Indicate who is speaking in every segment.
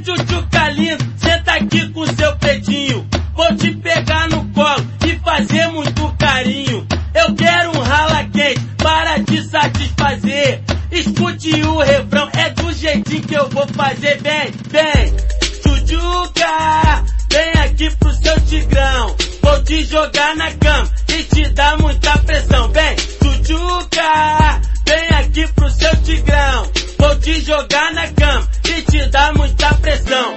Speaker 1: tchutchuca lindo, senta aqui com seu pretinho. Vou te pegar no colo e fazer muito carinho. Eu quero um rala quente para te satisfazer. Escute o refrão, é do jeitinho que eu vou fazer. Vem, vem, tchutchuca, vem aqui pro seu tigrão. Vou te jogar na cama e te dar muita pressão. Vem, tchutchuca, vem aqui pro seu tigrão. Vou te jogar na cama e te dar muita pressão.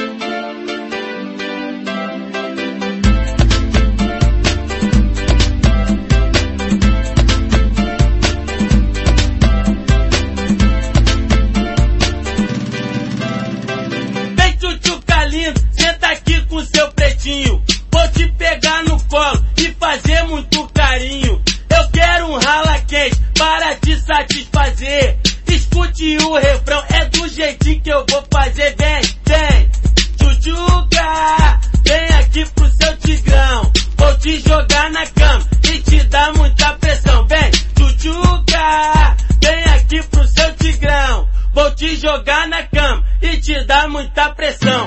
Speaker 1: Vem, tchutchuca lindo, senta aqui com seu pretinho. Vou te pegar no colo e fazer muito carinho. Eu quero um rala quente para te satisfazer. Escute o refrão, é do jeitinho que eu vou fazer. Vem, vem, tchutchuca, vem aqui pro seu tigrão. Vou te jogar na cama e te dar muita pressão. Vem, tchutchuca, vem aqui pro seu tigrão. Vou te jogar na cama e te dar muita pressão.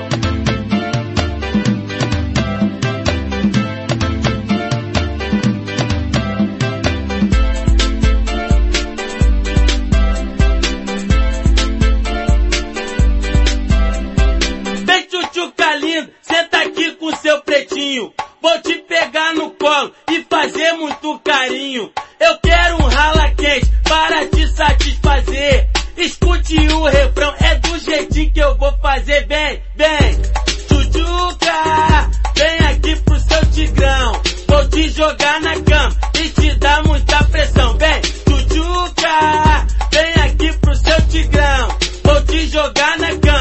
Speaker 1: Lindo, senta aqui com seu pretinho. Vou te pegar no colo e fazer muito carinho. Eu quero um rala quente para te satisfazer. Escute o refrão, é do jeitinho que eu vou fazer. Vem, vem, tchutchuca, vem aqui pro seu tigrão. Vou te jogar na cama e te dar muita pressão. Vem, tchutchuca, vem aqui pro seu tigrão. Vou te jogar na cama